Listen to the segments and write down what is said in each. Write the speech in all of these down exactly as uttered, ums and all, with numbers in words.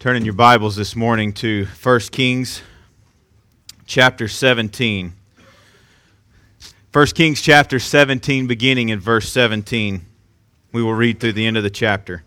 Turn in your Bibles this morning to First Kings chapter seventeen. First Kings chapter seventeen, beginning in verse seventeen. We will read through the end of the chapter.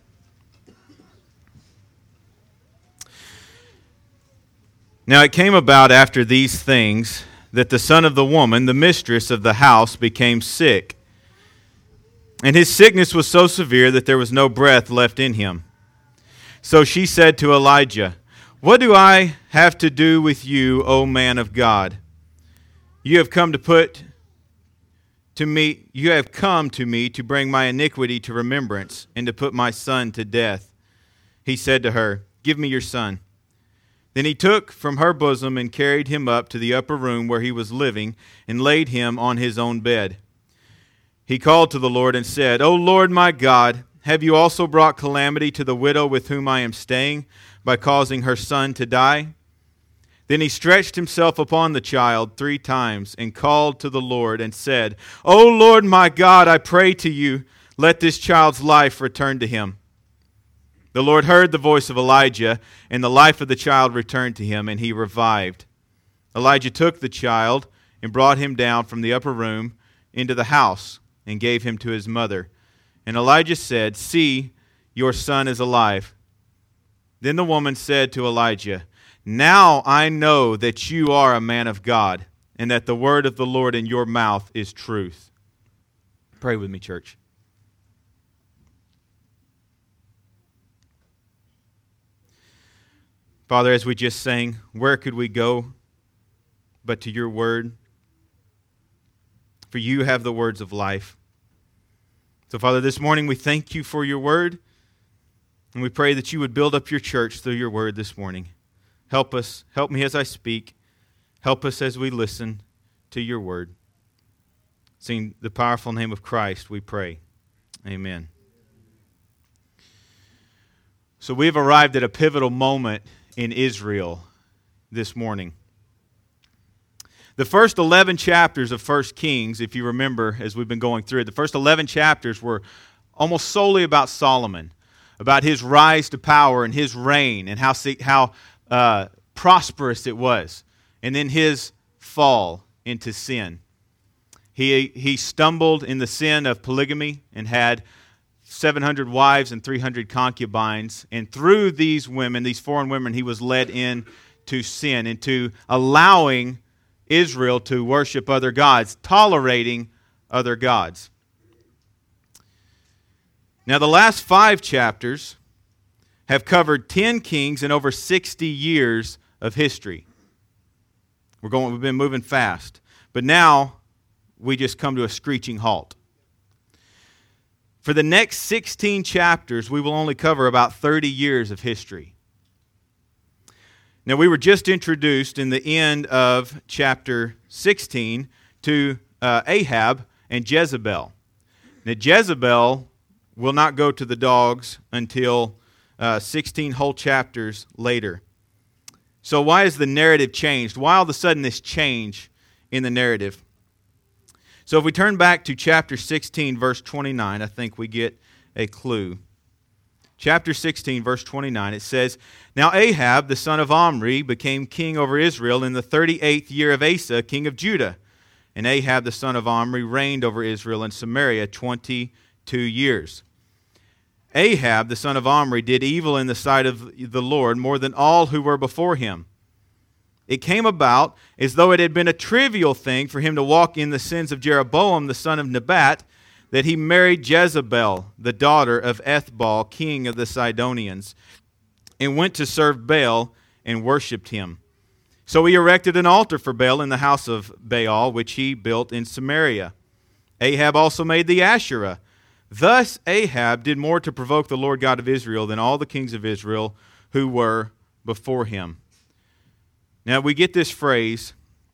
Now it came about after these things that the son of the woman, the mistress of the house, became sick. And his sickness was so severe that there was no breath left in him. So she said to Elijah, "What do I have to do with you, O man of God? You have come to put to me, you have come to me to bring my iniquity to remembrance and to put my son to death." He said to her, "Give me your son." Then he took from her bosom and carried him up to the upper room where he was living and laid him on his own bed. He called to the Lord and said, "O Lord my God, have you also brought calamity to the widow with whom I am staying by causing her son to die?" Then he stretched himself upon the child three times and called to the Lord and said, "O Lord my God, I pray to you, let this child's life return to him." The Lord heard the voice of Elijah, and the life of the child returned to him, and he revived. Elijah took the child and brought him down from the upper room into the house and gave him to his mother. And Elijah said, "See, your son is alive." Then the woman said to Elijah, "Now I know that you are a man of God, and that the word of the Lord in your mouth is truth." Pray with me, church. Father, as we just sang, where could we go but to your word? For you have the words of life. So, Father, this morning we thank you for your word, and we pray that you would build up your church through your word this morning. Help us. Help me as I speak. Help us as we listen to your word. In the powerful name of Christ, we pray. Amen. So we have arrived at a pivotal moment in Israel this morning. The first eleven chapters of First Kings, if you remember, as we've been going through it, the first eleven chapters were almost solely about Solomon, about his rise to power and his reign and how, how uh, prosperous it was, and then his fall into sin. He, he stumbled in the sin of polygamy and had seven hundred wives and three hundred concubines, and through these women, these foreign women, he was led into sin, into allowing Israel to worship other gods, tolerating other gods. Now, the last five chapters have covered ten kings and over sixty years of history. We're going, we've been moving fast. But now, we just come to a screeching halt. For the next sixteen chapters, we will only cover about thirty years of history. Now, we were just introduced in the end of chapter sixteen to uh, Ahab and Jezebel. Now, Jezebel will not go to the dogs until uh, sixteen whole chapters later. So why is the narrative changed? Why all of a sudden this change in the narrative? So if we turn back to chapter sixteen, verse twenty-nine, I think we get a clue. Chapter sixteen, verse twenty-nine, it says, "Now Ahab, the son of Omri, became king over Israel in the thirty-eighth year of Asa, king of Judah. And Ahab, the son of Omri, reigned over Israel and Samaria twenty-two years. Ahab, the son of Omri, did evil in the sight of the Lord more than all who were before him. It came about as though it had been a trivial thing for him to walk in the sins of Jeroboam, the son of Nebat, that he married Jezebel, the daughter of Ethbaal, king of the Sidonians, and went to serve Baal and worshipped him. So he erected an altar for Baal in the house of Baal, which he built in Samaria. Ahab also made the Asherah. Thus Ahab did more to provoke the Lord God of Israel than all the kings of Israel who were before him." Now we get this phrase,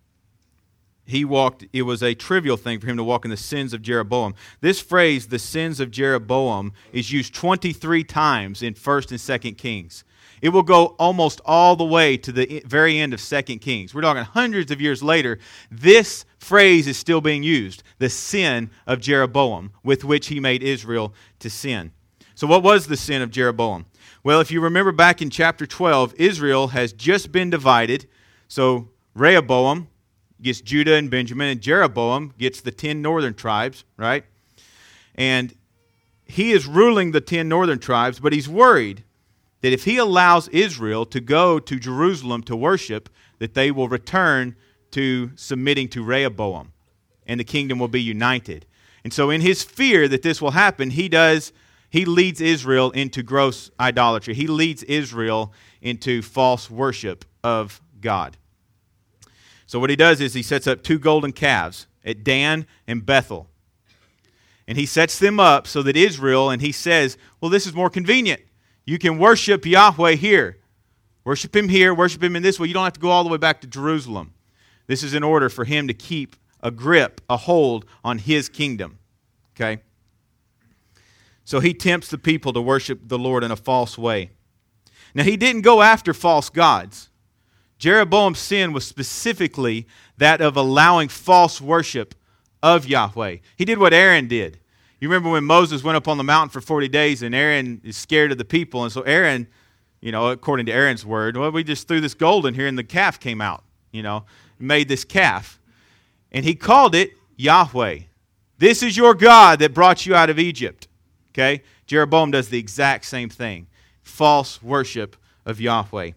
he walked, it was a trivial thing for him to walk in the sins of Jeroboam. This phrase, the sins of Jeroboam, is used twenty-three times in First and Second Kings. It will go almost all the way to the very end of Second Kings. We're talking hundreds of years later. This phrase is still being used, the sin of Jeroboam, with which he made Israel to sin. So what was the sin of Jeroboam? Well, if you remember back in chapter twelve, Israel has just been divided. So Rehoboam gets Judah and Benjamin, and Jeroboam gets the ten northern tribes, right? And he is ruling the ten northern tribes, but he's worried that if he allows Israel to go to Jerusalem to worship, that they will return to submitting to Rehoboam, and the kingdom will be united. And so in his fear that this will happen, he does, he leads Israel into gross idolatry. He leads Israel into false worship of God. So what he does is he sets up two golden calves at Dan and Bethel. And he sets them up so that Israel, and he says, well, this is more convenient. You can worship Yahweh here. Worship him here, worship him in this way. You don't have to go all the way back to Jerusalem. This is in order for him to keep a grip, a hold on his kingdom. Okay? So he tempts the people to worship the Lord in a false way. Now, he didn't go after false gods. Jeroboam's sin was specifically that of allowing false worship of Yahweh. He did what Aaron did. You remember when Moses went up on the mountain for forty days and Aaron is scared of the people. And so Aaron, you know, according to Aaron's word, well, we just threw this gold in here and the calf came out, you know, made this calf. And he called it Yahweh. This is your God that brought you out of Egypt. Okay? Jeroboam does the exact same thing. False worship of Yahweh.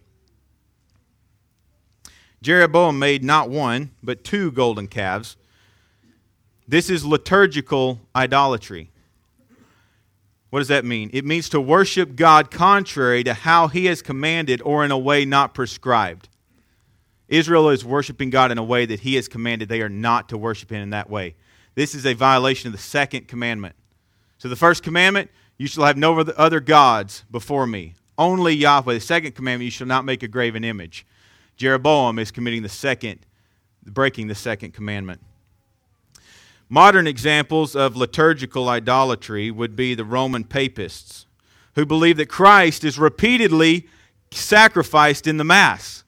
Jeroboam made not one, but two golden calves. This is liturgical idolatry. What does that mean? It means to worship God contrary to how he has commanded or in a way not prescribed. Israel is worshiping God in a way that he has commanded. They are not to worship him in that way. This is a violation of the second commandment. So the first commandment, you shall have no other gods before me. Only Yahweh. The second commandment, you shall not make a graven image. Jeroboam is committing the second, breaking the second commandment. Modern examples of liturgical idolatry would be the Roman papists, who believe that Christ is repeatedly sacrificed in the Mass,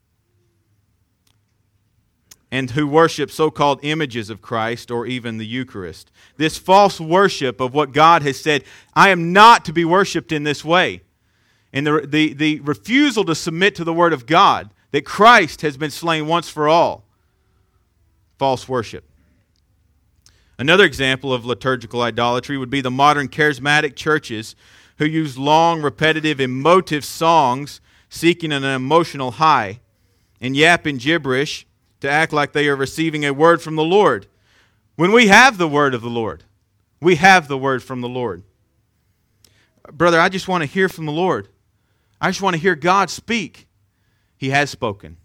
and who worship so-called images of Christ or even the Eucharist. This false worship of what God has said, I am not to be worshipped in this way. And the, the, the refusal to submit to the Word of God, that Christ has been slain once for all. False worship. Another example of liturgical idolatry would be the modern charismatic churches who use long, repetitive, emotive songs seeking an emotional high and yap in gibberish to act like they are receiving a word from the Lord. When we have the word of the Lord, we have the word from the Lord. Brother, I just want to hear from the Lord. I just want to hear God speak. He has spoken.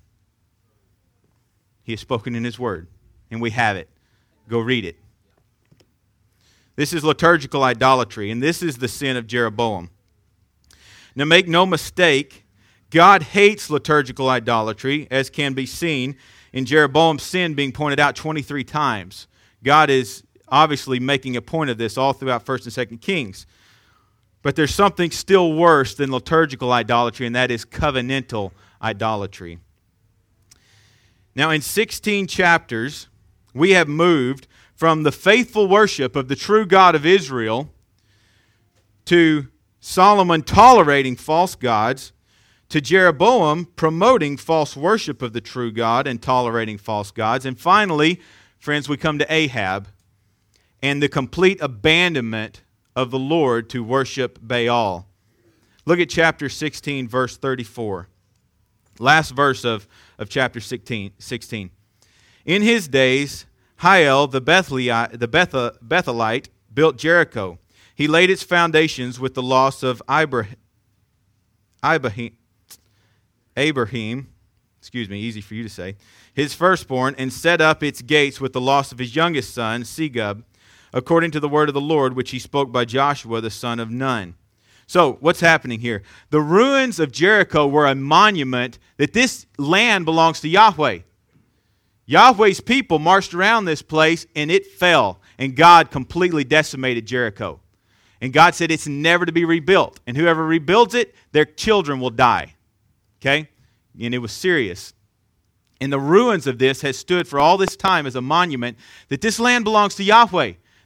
He has spoken in His word, and we have it. Go read it. This is liturgical idolatry, and this is the sin of Jeroboam. Now make no mistake, God hates liturgical idolatry, as can be seen in Jeroboam's sin being pointed out twenty-three times. God is obviously making a point of this all throughout First and Second Kings. But there's something still worse than liturgical idolatry, and that is covenantal idolatry. Now in sixteen chapters, we have moved from the faithful worship of the true God of Israel to Solomon tolerating false gods, to Jeroboam promoting false worship of the true God and tolerating false gods. And finally, friends, we come to Ahab and the complete abandonment of the Lord to worship Baal. Look at chapter sixteen, verse thirty-four. Last verse of, of chapter sixteen. In his days, Hiel, the Bethelite, the Bethel, Bethelite, built Jericho. He laid its foundations with the loss of Ibrahim, Ibrahim, Abraham, excuse me, easy for you to say, his firstborn, and set up its gates with the loss of his youngest son, Segub, according to the word of the Lord, which he spoke by Joshua, the son of Nun. So, what's happening here? The ruins of Jericho were a monument that this land belongs to Yahweh. Yahweh's people marched around this place and it fell. And God completely decimated Jericho. And God said it's never to be rebuilt. And whoever rebuilds it, their children will die. Okay? And it was serious. And the ruins of this has stood for all this time as a monument that this land belongs to Yahweh.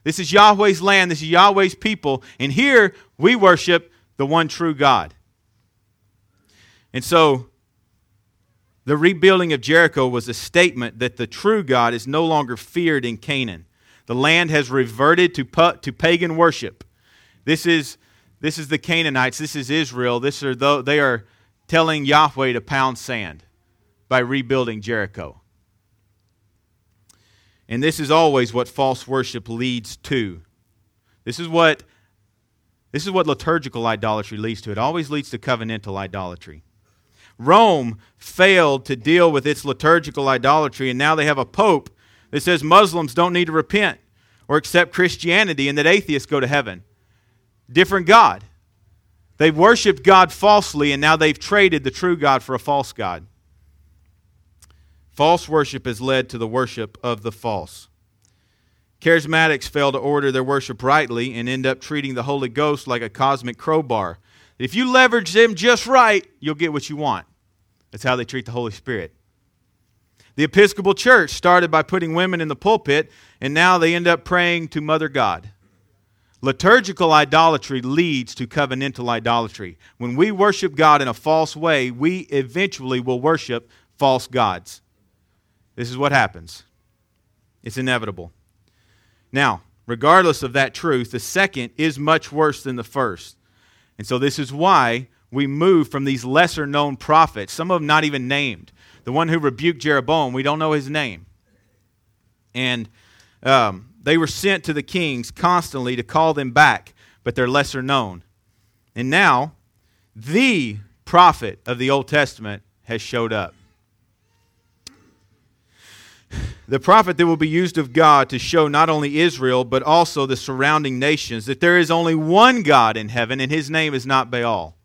This is Yahweh's land. This is Yahweh's people. And here we worship the one true God. And so the rebuilding of Jericho was a statement that the true God is no longer feared in Canaan. The land has reverted to, to pagan worship. This is, this is the Canaanites. This is Israel. This are the, they are telling Yahweh to pound sand by rebuilding Jericho. And this is always what false worship leads to. This is what, this is what liturgical idolatry leads to. It always leads to covenantal idolatry. Rome failed to deal with its liturgical idolatry, and now they have a pope that says Muslims don't need to repent or accept Christianity and that atheists go to heaven. Different God. They've worshipped God falsely, and now they've traded the true God for a false God. False worship has led to the worship of the false. Charismatics fail to order their worship rightly and end up treating the Holy Ghost like a cosmic crowbar. If you leverage them just right, you'll get what you want. That's how they treat the Holy Spirit. The Episcopal Church started by putting women in the pulpit, and now they end up praying to Mother God. Liturgical idolatry leads to covenantal idolatry. When we worship God in a false way, we eventually will worship false gods. This is what happens. It's inevitable. Now, regardless of that truth, the second is much worse than the first. And so this is why we move from these lesser-known prophets, some of them not even named. The one who rebuked Jeroboam, we don't know his name. And um, they were sent to the kings constantly to call them back, but they're lesser known. And now, the prophet of the Old Testament has showed up. The prophet that will be used of God to show not only Israel, but also the surrounding nations that there is only one God in heaven, and his name is not Baal.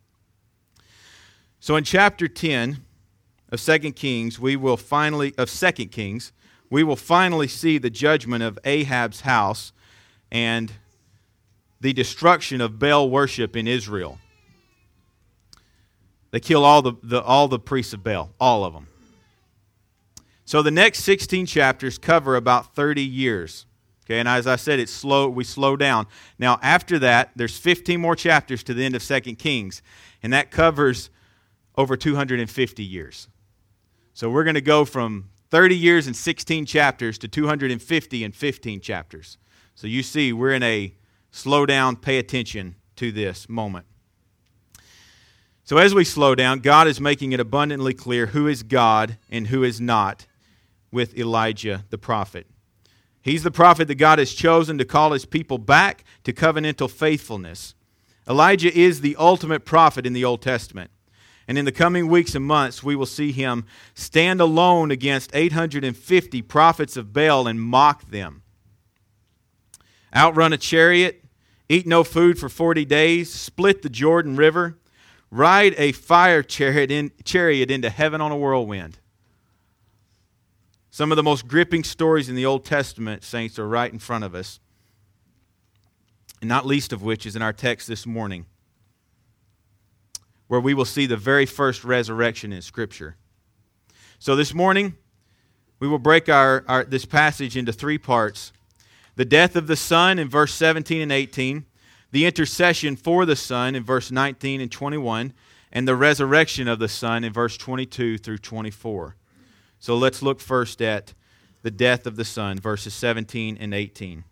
So in chapter ten of Second Kings, we will finally, of Second Kings, we will finally see the judgment of Ahab's house and the destruction of Baal worship in Israel. They kill all the, the all the priests of Baal, all of them. So the next sixteen chapters cover about thirty years. Okay, and as I said, it's slow. We slow down. Now, after that, there's fifteen more chapters to the end of Second Kings, and that covers over two hundred fifty years. So we're going to go from thirty years and sixteen chapters to two hundred fifty and fifteen chapters. So you see, we're in a slow down, pay attention to this moment. So as we slow down, God is making it abundantly clear who is God and who is not with Elijah the prophet. He's the prophet that God has chosen to call his people back to covenantal faithfulness. Elijah is the ultimate prophet in the Old Testament. And in the coming weeks and months, we will see him stand alone against eight hundred fifty prophets of Baal and mock them. Outrun a chariot, eat no food for forty days, split the Jordan River, ride a fire chariot, in, chariot into heaven on a whirlwind. Some of the most gripping stories in the Old Testament, saints, are right in front of us. And not least of which is in our text this morning, where we will see the very first resurrection in Scripture. So this morning, we will break our, our this passage into three parts. The death of the Son in verse seventeen and eighteen, the intercession for the Son in verse nineteen and twenty-one, and the resurrection of the Son in verse twenty-two through twenty-four. So let's look first at the death of the Son, verses seventeen and eighteen.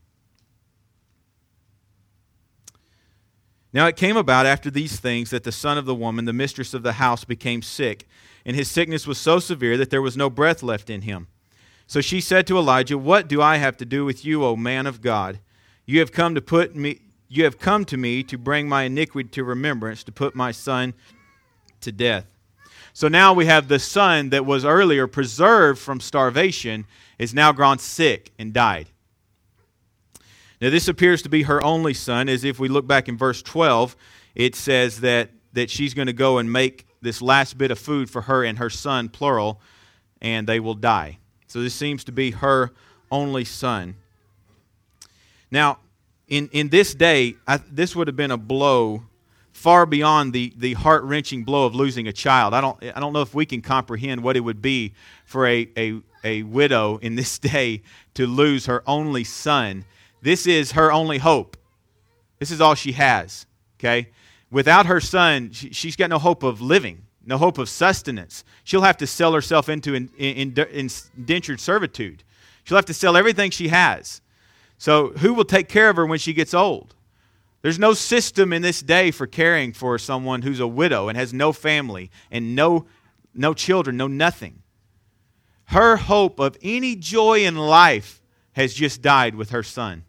Now it came about after these things that the son of the woman, the mistress of the house, became sick, and his sickness was so severe that there was no breath left in him. So she said to Elijah, "What do I have to do with you, O man of God? You have come to put me you have come to me to bring my iniquity to remembrance, to put my son to death." So now we have the son that was earlier preserved from starvation is now grown sick and died. Now this appears to be her only son, as if we look back in verse twelve, it says that, that she's going to go and make this last bit of food for her and her son, plural, and they will die. So this seems to be her only son. Now, in, in this day, I, this would have been a blow far beyond the, the heart-wrenching blow of losing a child. I don't I don't know if we can comprehend what it would be for a, a, a widow in this day to lose her only son This is her only hope. This is all she has, okay? Without her son, she, she's got no hope of living, no hope of sustenance. She'll have to sell herself into in, in, in indentured servitude. She'll have to sell everything she has. So who will take care of her when she gets old? There's no system in this day for caring for someone who's a widow and has no family and no, no children, no nothing. Her hope of any joy in life has just died with her son.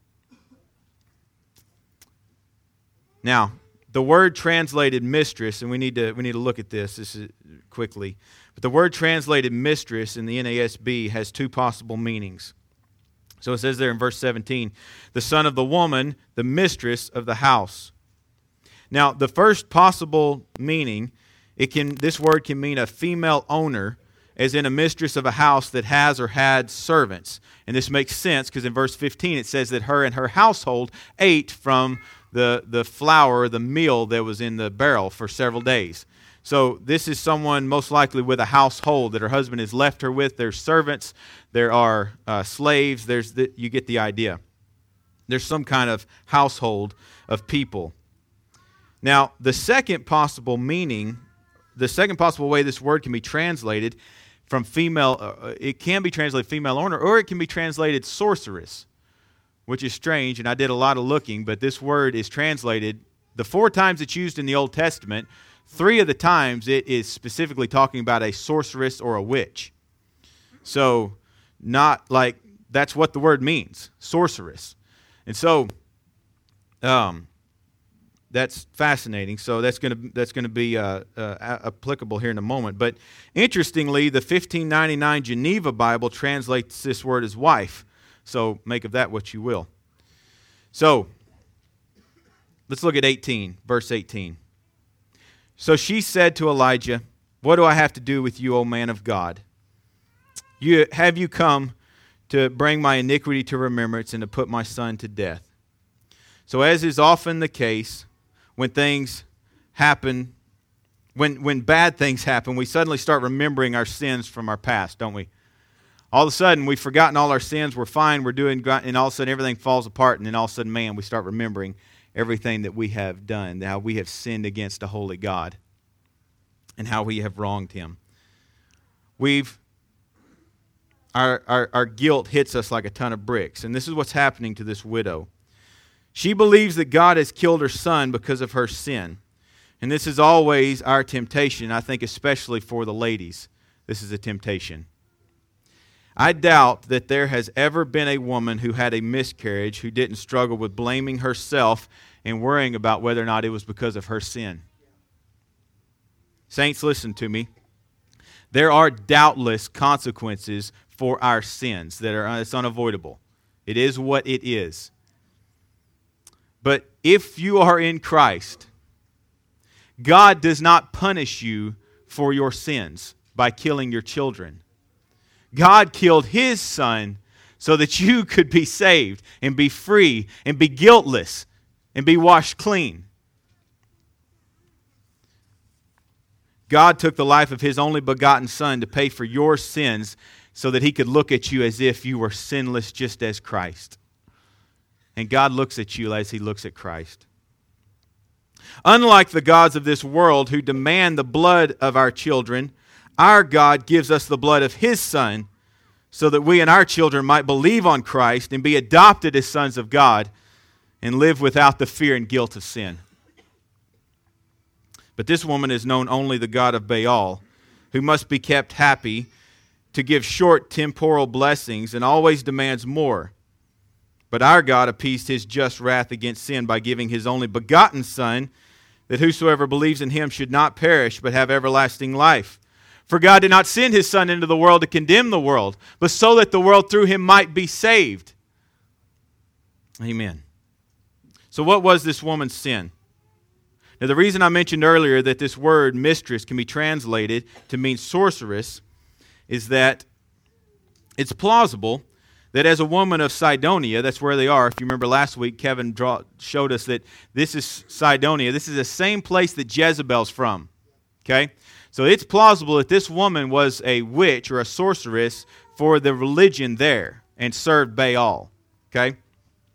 Now, the word translated mistress, and we need to we need to look at this, this is quickly. But the word translated mistress in the N A S B has two possible meanings. So it says there in verse seventeen, the son of the woman, the mistress of the house. Now, the first possible meaning, it can this word can mean a female owner, as in a mistress of a house that has or had servants. And this makes sense because in verse fifteen it says that her and her household ate from the, the flour, the meal that was in the barrel for several days. So this is someone most likely with a household that her husband has left her with. There's servants, there are uh, slaves, There's the, you get the idea. There's some kind of household of people. Now, the second possible meaning, the second possible way this word can be translated from female, uh, it can be translated female owner, or it can be translated sorceress, which is strange, and I did a lot of looking, but this word is translated, the four times it's used in the Old Testament, three of the times it is specifically talking about a sorceress or a witch. So, not like, that's what the word means, sorceress. And so, um, that's fascinating. So that's going to that's going to be uh, uh, applicable here in a moment. But interestingly, the fifteen ninety-nine Geneva Bible translates this word as wife. So make of that what you will. So let's look at eighteen, verse eighteen. So she said to Elijah, "What do I have to do with you, O man of God? You have you come to bring my iniquity to remembrance and to put my son to death?" So as is often the case, when things happen, when when bad things happen, we suddenly start remembering our sins from our past, don't we? All of a sudden, we've forgotten all our sins, we're fine, we're doing, and all of a sudden everything falls apart, and then all of a sudden, man, we start remembering everything that we have done, how we have sinned against a holy God, and how we have wronged Him. We've, our, our, our guilt hits us like a ton of bricks, and this is what's happening to this widow. She believes that God has killed her son because of her sin. And this is always our temptation, I think especially for the ladies. This is a temptation. I doubt that there has ever been a woman who had a miscarriage who didn't struggle with blaming herself and worrying about whether or not it was because of her sin. Saints, listen to me. There are doubtless consequences for our sins that are it's unavoidable. It is what it is. But if you are in Christ, God does not punish you for your sins by killing your children. God killed His Son so that you could be saved and be free and be guiltless and be washed clean. God took the life of His only begotten Son to pay for your sins so that He could look at you as if you were sinless just as Christ. And God looks at you as He looks at Christ. Unlike the gods of this world who demand the blood of our children, our God gives us the blood of His Son so that we and our children might believe on Christ and be adopted as sons of God and live without the fear and guilt of sin. But this woman has known only the God of Baal, who must be kept happy to give short temporal blessings and always demands more. But our God appeased His just wrath against sin by giving His only begotten Son, that whosoever believes in Him should not perish, but have everlasting life. For God did not send His Son into the world to condemn the world, but so that the world through Him might be saved. Amen. So what was this woman's sin? Now the reason I mentioned earlier that this word mistress can be translated to mean sorceress is that it's plausible that as a woman of Sidonia, that's where they are. If you remember last week, Kevin draw, showed us that this is Sidonia. This is the same place that Jezebel's from. Okay? So it's plausible that this woman was a witch or a sorceress for the religion there and served Baal. Okay?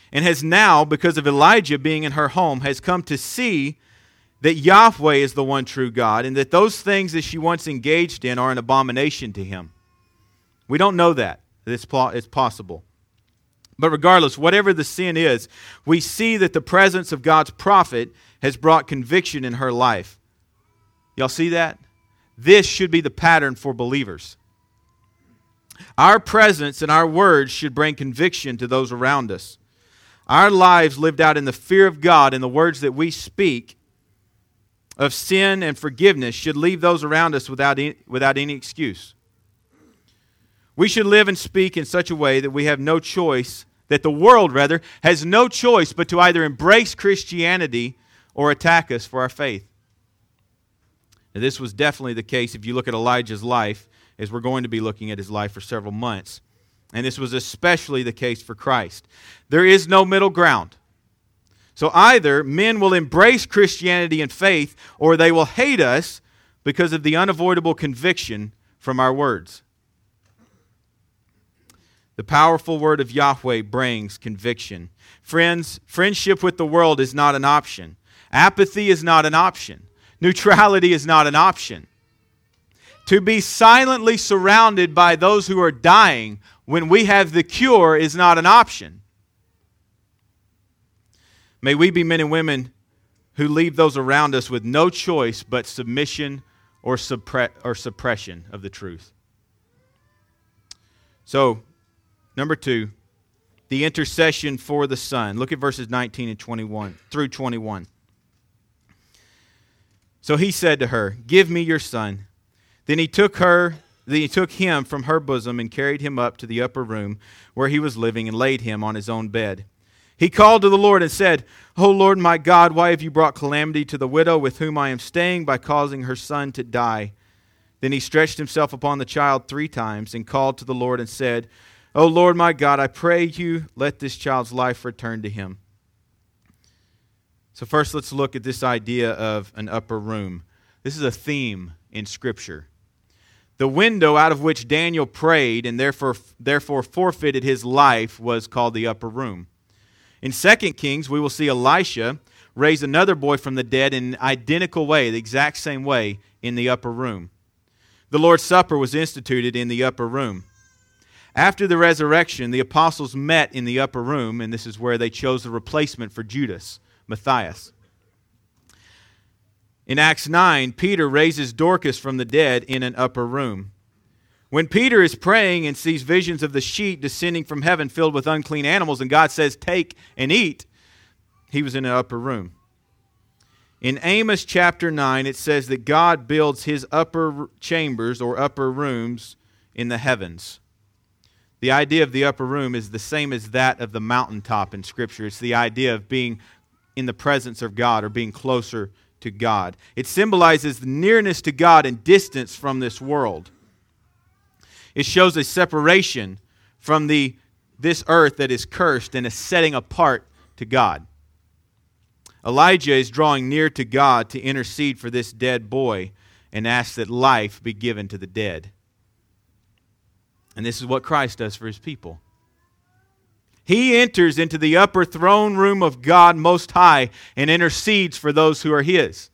and has now, because of Elijah being in her home, has come to see that Yahweh is the one true God, and that those things that she once engaged in are an abomination to him. We don't know that. It's possible. But regardless, whatever the sin is, we see that the presence of God's prophet has brought conviction in her life. Y'all see that? This should be the pattern for believers. Our presence and our words should bring conviction to those around us. Our lives lived out in the fear of God and the words that we speak of sin and forgiveness should leave those around us without any, without any excuse. We should live and speak in such a way that we have no choice, that the world, rather, has no choice but to either embrace Christianity or attack us for our faith. Now, this was definitely the case if you look at Elijah's life, as we're going to be looking at his life for several months. And this was especially the case for Christ. There is no middle ground. So either men will embrace Christianity and faith, or they will hate us because of the unavoidable conviction from our words. The powerful word of Yahweh brings conviction. Friends, friendship with the world is not an option. Apathy is not an option. Neutrality is not an option. To be silently surrounded by those who are dying when we have the cure is not an option. May we be men and women who leave those around us with no choice but submission or, suppre- or suppression of the truth. So, number two, the intercession for the Son. Look at verses nineteen and twenty-one through twenty-one. So he said to her, "Give me your son." Then he took her, then he took him from her bosom and carried him up to the upper room where he was living and laid him on his own bed. He called to the Lord and said, "O Lord my God, why have you brought calamity to the widow with whom I am staying by causing her son to die?" Then he stretched himself upon the child three times and called to the Lord and said, "O Lord my God, I pray you, let this child's life return to him." So first let's look at this idea of an upper room. This is a theme in Scripture. The window out of which Daniel prayed and therefore, therefore forfeited his life was called the upper room. In Second Kings, we will see Elisha raise another boy from the dead in an identical way, the exact same way, in the upper room. The Lord's Supper was instituted in the upper room. After the resurrection, the apostles met in the upper room, and this is where they chose the replacement for Judas, Matthias. In Acts nine, Peter raises Dorcas from the dead in an upper room. When Peter is praying and sees visions of the sheet descending from heaven filled with unclean animals, and God says, "Take and eat," he was in an upper room. In Amos chapter nine, it says that God builds his upper chambers or upper rooms in the heavens. The idea of the upper room is the same as that of the mountaintop in Scripture. It's the idea of being in the presence of God or being closer to God. It symbolizes the nearness to God and distance from this world. It shows a separation from the this earth that is cursed and a setting apart to God. Elijah is drawing near to God to intercede for this dead boy and ask that life be given to the dead. And this is what Christ does for his people. He enters into the upper throne room of God Most High and intercedes for those who are his.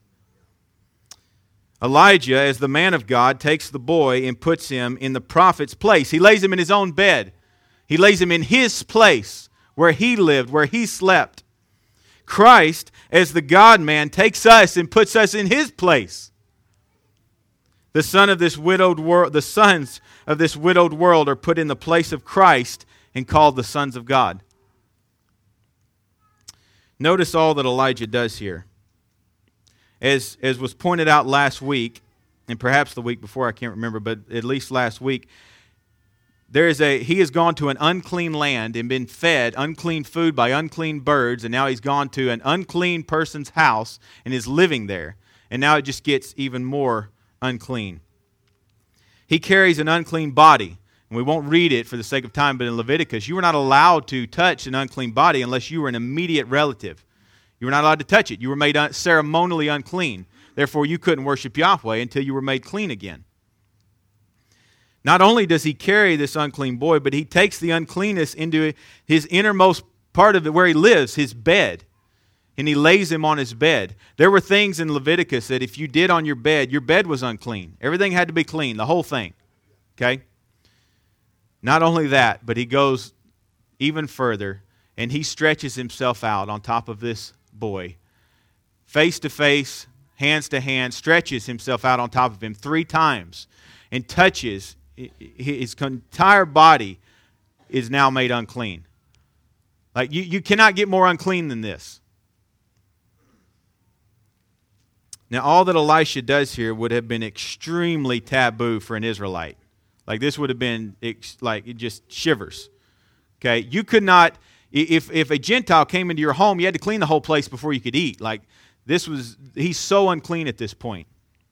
Elijah, as the man of God, takes the boy and puts him in the prophet's place. He lays him in his own bed. He lays him in his place, where he lived, where he slept. Christ, as the God-man, takes us and puts us in his place. The son of this widowed world, the sons of this widowed world are put in the place of Christ and called the sons of God. Notice all that Elijah does here. As, as was pointed out last week, and perhaps the week before, I can't remember, but at least last week, there is a he has gone to an unclean land and been fed unclean food by unclean birds, and now he's gone to an unclean person's house and is living there. And now it just gets even more unclean. He carries an unclean body. And we won't read it for the sake of time, but in Leviticus, you were not allowed to touch an unclean body unless you were an immediate relative. You were not allowed to touch it. You were made un- ceremonially unclean. Therefore, you couldn't worship Yahweh until you were made clean again. Not only does he carry this unclean boy, but he takes the uncleanness into his innermost part of it where he lives, his bed. And he lays him on his bed. There were things in Leviticus that if you did on your bed, your bed was unclean. Everything had to be clean, the whole thing. Okay? Not only that, but he goes even further, and he stretches himself out on top of this boy, face to face, hands to hand, stretches himself out on top of him three times and touches. His entire body is now made unclean. Like you, you cannot get more unclean than this. Now, all that Elisha does here would have been extremely taboo for an Israelite. Like this would have been like it just shivers. Okay, you could not. If if a Gentile came into your home, you had to clean the whole place before you could eat. Like this was, he's so unclean at this point.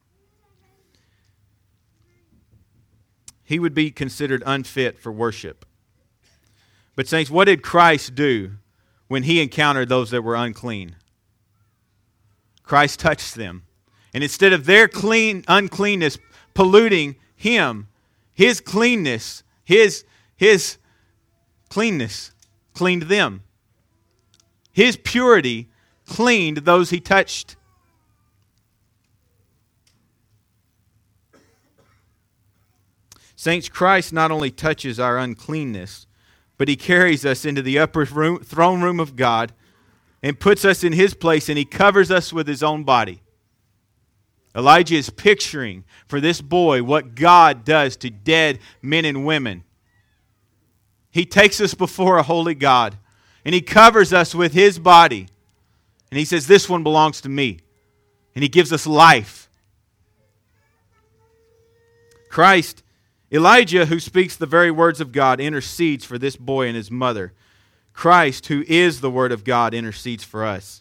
He would be considered unfit for worship. But saints, what did Christ do when he encountered those that were unclean? Christ touched them. And instead of their clean uncleanness polluting him, his cleanness, his, his cleanness cleaned them. His purity cleaned those he touched. Saints, Christ not only touches our uncleanness, but he carries us into the upper room, throne room of God and puts us in his place, and he covers us with his own body. Elijah is picturing for this boy what God does to dead men and women. He takes us before a holy God, and he covers us with his body. And he says, this one belongs to me. And he gives us life. Christ, Elijah, who speaks the very words of God, intercedes for this boy and his mother. Christ, who is the Word of God, intercedes for us.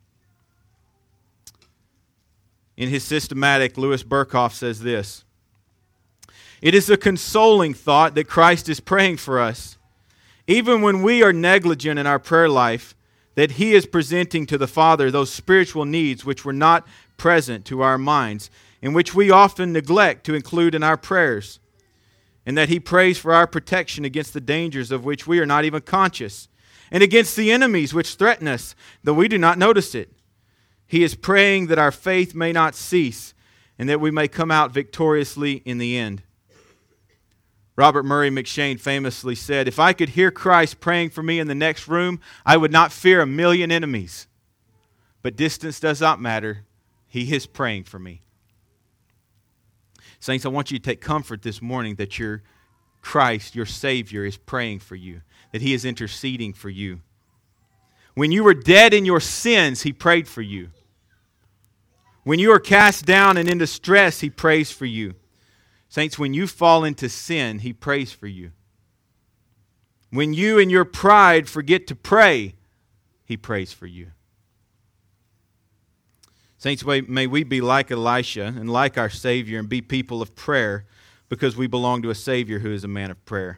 In his systematic, Louis Berkhoff says this: it is a consoling thought that Christ is praying for us, even when we are negligent in our prayer life, that he is presenting to the Father those spiritual needs which were not present to our minds, and which we often neglect to include in our prayers, and that he prays for our protection against the dangers of which we are not even conscious, and against the enemies which threaten us, though we do not notice it. He is praying that our faith may not cease, and that we may come out victoriously in the end. Robert Murray McShane famously said, if I could hear Christ praying for me in the next room, I would not fear a million enemies. But distance does not matter. He is praying for me. Saints, I want you to take comfort this morning that your Christ, your Savior, is praying for you, that he is interceding for you. When you were dead in your sins, he prayed for you. When you are cast down and in distress, he prays for you. Saints, when you fall into sin, he prays for you. When you in your pride forget to pray, he prays for you. Saints, may we be like Elisha and like our Savior and be people of prayer, because we belong to a Savior who is a man of prayer.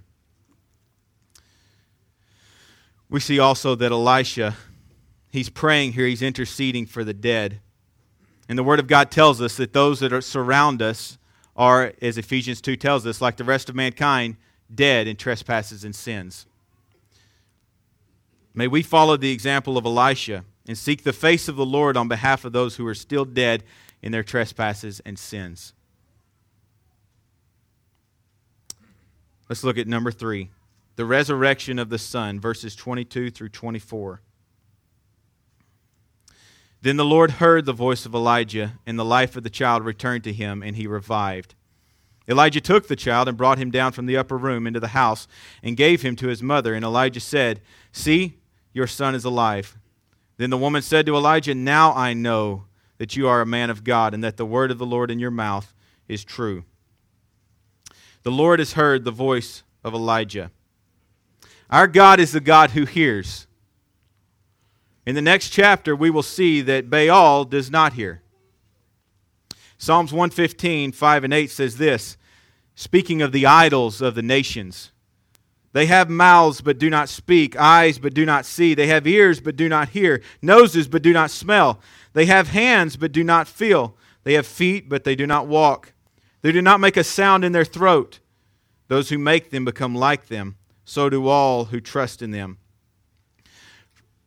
We see also that Elisha, he's praying here, he's interceding for the dead. And the Word of God tells us that those that are, surround us are, as Ephesians two tells us, like the rest of mankind, dead in trespasses and sins. May we follow the example of Elisha and seek the face of the Lord on behalf of those who are still dead in their trespasses and sins. Let's look at number three, the resurrection of the Son, verses twenty-two through twenty-four. Then the Lord heard the voice of Elijah, and the life of the child returned to him, and he revived. Elijah took the child and brought him down from the upper room into the house and gave him to his mother. And Elijah said, see, your son is alive. Then the woman said to Elijah, now I know that you are a man of God, and that the word of the Lord in your mouth is true. The Lord has heard the voice of Elijah. Our God is the God who hears. In the next chapter, we will see that Baal does not hear. Psalms one fifteen, five and eight says this, speaking of the idols of the nations. They have mouths but do not speak, eyes but do not see. They have ears but do not hear, noses but do not smell. They have hands but do not feel. They have feet but they do not walk. They do not make a sound in their throat. Those who make them become like them. So do all who trust in them.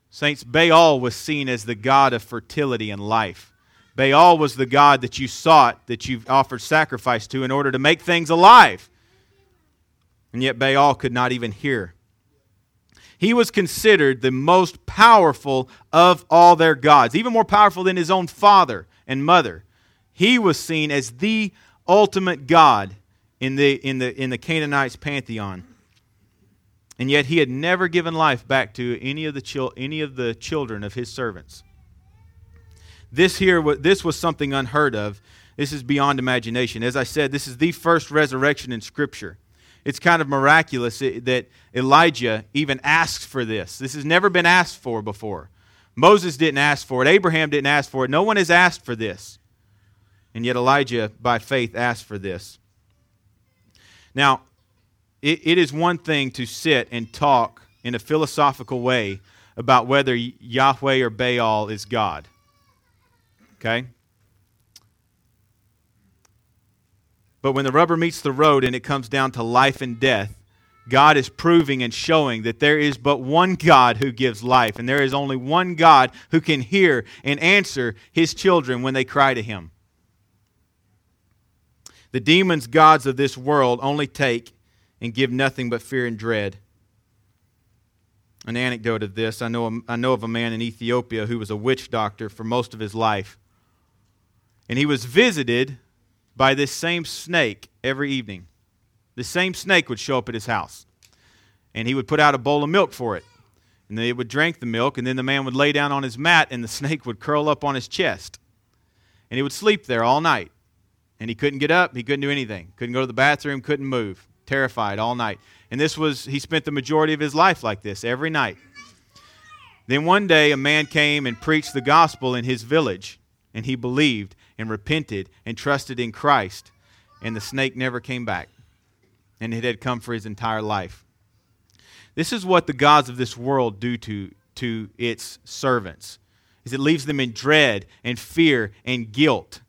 Saints, Baal was seen as the god of fertility and life. Baal was the god that you sought, that you offered sacrifice to in order to make things alive. And yet Baal could not even hear. He was considered the most powerful of all their gods, even more powerful than his own father and mother. He was seen as the ultimate god in the, in the, in the Canaanites' pantheon. And yet he had never given life back to any of the chil- any of the children of his servants. This here, this was something unheard of. This is beyond imagination. As I said, this is the first resurrection in Scripture. It's kind of miraculous that Elijah even asks for this. This has never been asked for before. Moses didn't ask for it. Abraham didn't ask for it. No one has asked for this. And yet Elijah, by faith, asked for this. Now, it, it is one thing to sit and talk in a philosophical way about whether Yahweh or Baal is God. Okay? But when the rubber meets the road and it comes down to life and death, God is proving and showing that there is but one God who gives life, and there is only one God who can hear and answer His children when they cry to Him. The demons, gods of this world only take and give nothing but fear and dread. An anecdote of this, I know, I know of a man in Ethiopia who was a witch doctor for most of his life. And he was visited by this same snake every evening. The same snake would show up at his house. And he would put out a bowl of milk for it. And they would drink the milk, and then the man would lay down on his mat, and the snake would curl up on his chest. And he would sleep there all night. And he couldn't get up, he couldn't do anything. Couldn't go to the bathroom, couldn't move. Terrified all night. And this was, he spent the majority of his life like this, every night. Then one day a man came and preached the gospel in his village, and he believed and repented and trusted in Christ, and the snake never came back. And it had come for his entire life. This is what the gods of this world do to, to its servants, is it leaves them in dread and fear and guilt.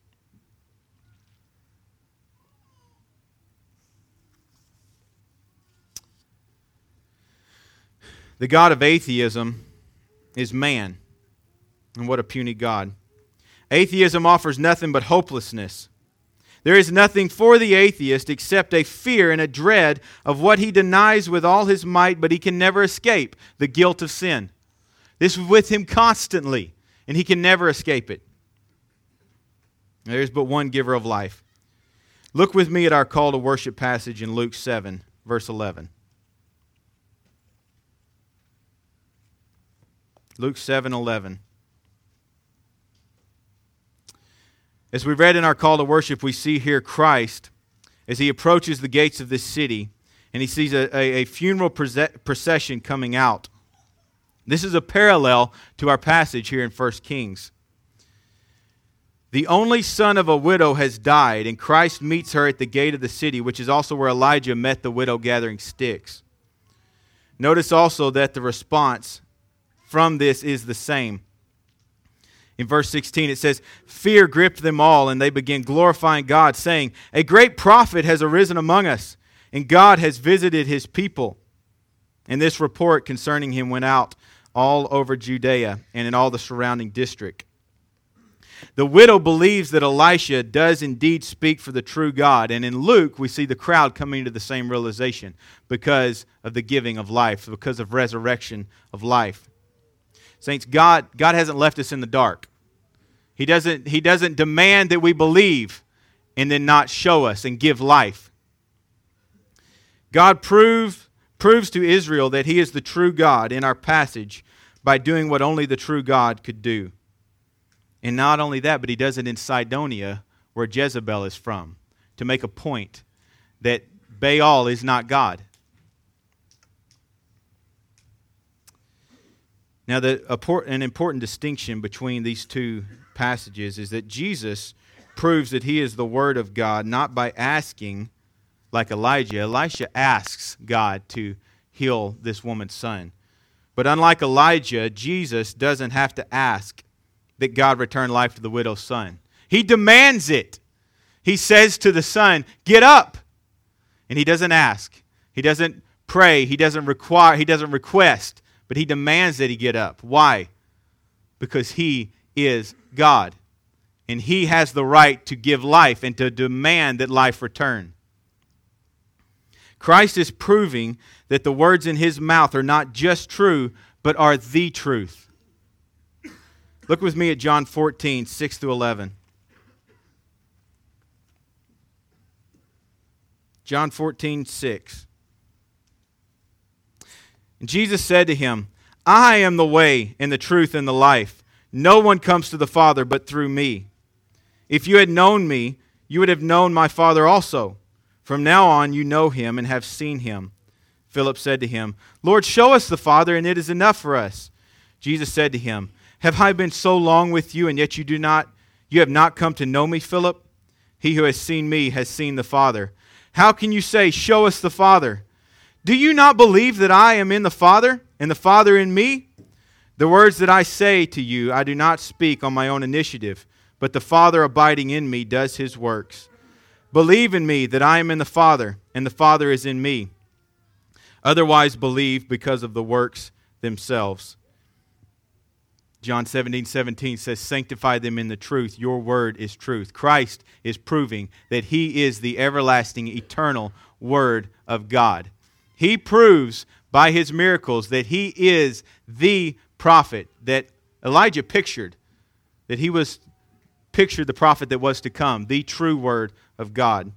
The God of atheism is man. And what a puny God. Atheism offers nothing but hopelessness. There is nothing for the atheist except a fear and a dread of what he denies with all his might, but he can never escape, the guilt of sin. This is with him constantly, and he can never escape it. There is but one giver of life. Look with me at our call to worship passage in Luke seven, verse eleven. Luke seven eleven. As we read in our call to worship, we see here Christ as He approaches the gates of this city, and He sees a, a, a funeral procession coming out. This is a parallel to our passage here in First Kings. The only son of a widow has died, and Christ meets her at the gate of the city, which is also where Elijah met the widow gathering sticks. Notice also that the response from this is the same. In verse sixteen it says, "Fear gripped them all, and they began glorifying God, saying, 'A great prophet has arisen among us, and God has visited His people.' And this report concerning him went out all over Judea and in all the surrounding district." The widow believes that Elisha does indeed speak for the true God. And in Luke, we see the crowd coming to the same realization because of the giving of life, because of resurrection of life. Saints, God, God hasn't left us in the dark. He doesn't, he doesn't demand that we believe and then not show us and give life. God prove, proves to Israel that He is the true God in our passage by doing what only the true God could do. And not only that, but He does it in Sidonia, where Jezebel is from, to make a point that Baal is not God. Now, the, an important distinction between these two passages is that Jesus proves that He is the Word of God, not by asking, like Elijah. Elisha asks God to heal this woman's son. But unlike Elijah, Jesus doesn't have to ask that God return life to the widow's son. He demands it. He says to the son, "Get up." And He doesn't ask. He doesn't pray. He doesn't require. He doesn't request. but he demands that he get up. Why? Because he is God. And he has the right to give life and to demand that life return. Christ is proving that the words in his mouth are not just true, but are the truth. Look with me at John fourteen, six through eleven. John fourteen, six. And Jesus said to him, I am the way and the truth and the life. No one comes to the Father but through me. If you had known me, you would have known my Father also. From now on you know him and have seen him. Philip said to him, Lord, show us the Father, and it is enough for us. Jesus said to him, Have I been so long with you, and yet you do not, you have not come to know me, Philip? He who has seen me has seen the Father. How can you say, Show us the Father? Do you not believe that I am in the Father, and the Father in me? The words that I say to you, I do not speak on my own initiative, but the Father abiding in me does his works. Believe in me that I am in the Father, and the Father is in me. Otherwise believe because of the works themselves. John seventeen, seventeen says, Sanctify them in the truth. Your word is truth. Christ is proving that he is the everlasting, eternal Word of God. He proves by his miracles that he is the prophet that Elijah pictured, that he was pictured the prophet that was to come, the true Word of God.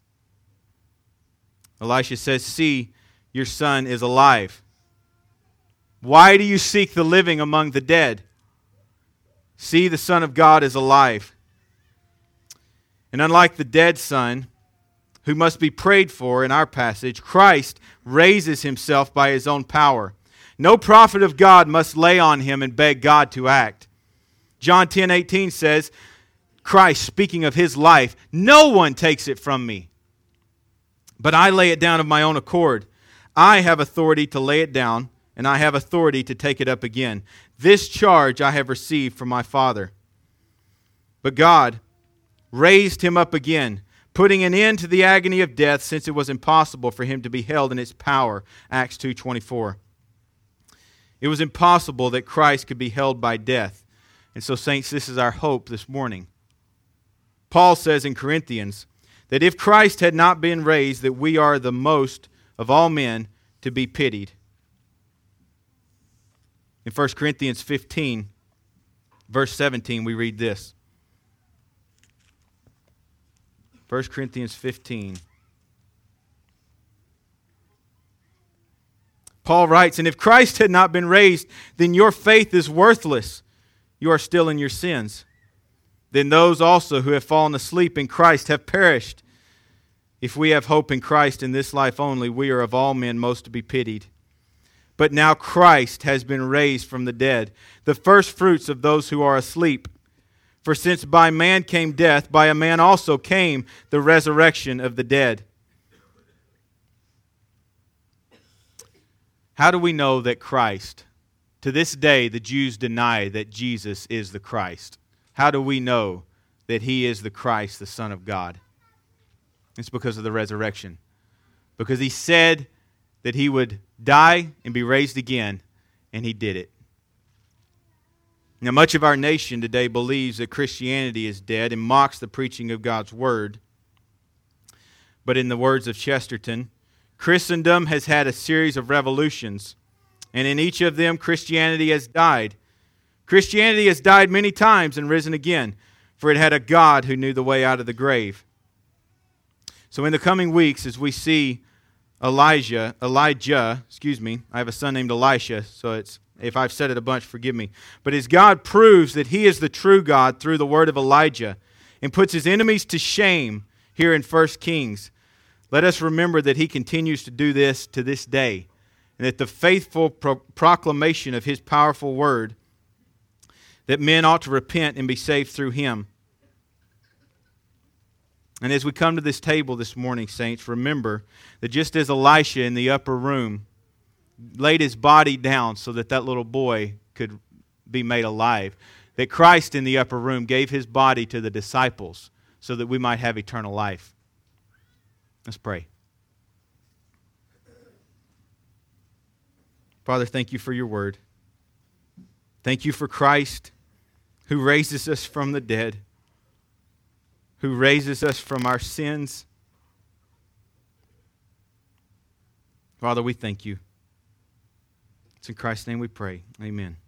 Elisha says, See, your son is alive. Why do you seek the living among the dead? See, the Son of God is alive. And unlike the dead son, who must be prayed for in our passage, Christ raises himself by his own power. No prophet of God must lay on him and beg God to act. John ten, eighteen says, Christ, speaking of his life, no one takes it from me, but I lay it down of my own accord. I have authority to lay it down, and I have authority to take it up again. This charge I have received from my Father. But God raised him up again, putting an end to the agony of death, since it was impossible for him to be held in its power. Acts two twenty-four. It was impossible that Christ could be held by death. And so, saints, this is our hope this morning. Paul says in Corinthians that if Christ had not been raised, that we are the most of all men to be pitied. In First Corinthians fifteen, verse seventeen, we read this. First Corinthians fifteen. Paul writes, And if Christ had not been raised, then your faith is worthless. You are still in your sins. Then those also who have fallen asleep in Christ have perished. If we have hope in Christ in this life only, we are of all men most to be pitied. But now Christ has been raised from the dead, the first fruits of those who are asleep. For since by man came death, by a man also came the resurrection of the dead. How do we know that Christ, to this day the Jews deny that Jesus is the Christ? How do we know that he is the Christ, the Son of God? It's because of the resurrection. Because he said that he would die and be raised again, and he did it. Now, much of our nation today believes that Christianity is dead and mocks the preaching of God's Word. But in the words of Chesterton, Christendom has had a series of revolutions, and in each of them Christianity has died. Christianity has died many times and risen again, for it had a God who knew the way out of the grave. So in the coming weeks, as we see Elijah, Elijah, excuse me, I have a son named Elisha, so it's if I've said it a bunch, forgive me. But as God proves that he is the true God through the word of Elijah and puts his enemies to shame here in First Kings, let us remember that he continues to do this to this day, and that the faithful pro- proclamation of his powerful word, that men ought to repent and be saved through him. And as we come to this table this morning, saints, remember that just as Elisha in the upper room laid his body down so that that little boy could be made alive, that Christ in the upper room gave his body to the disciples so that we might have eternal life. Let's pray. Father, thank you for your word. Thank you for Christ who raises us from the dead, who raises us from our sins. Father, we thank you. It's in Christ's name we pray. Amen.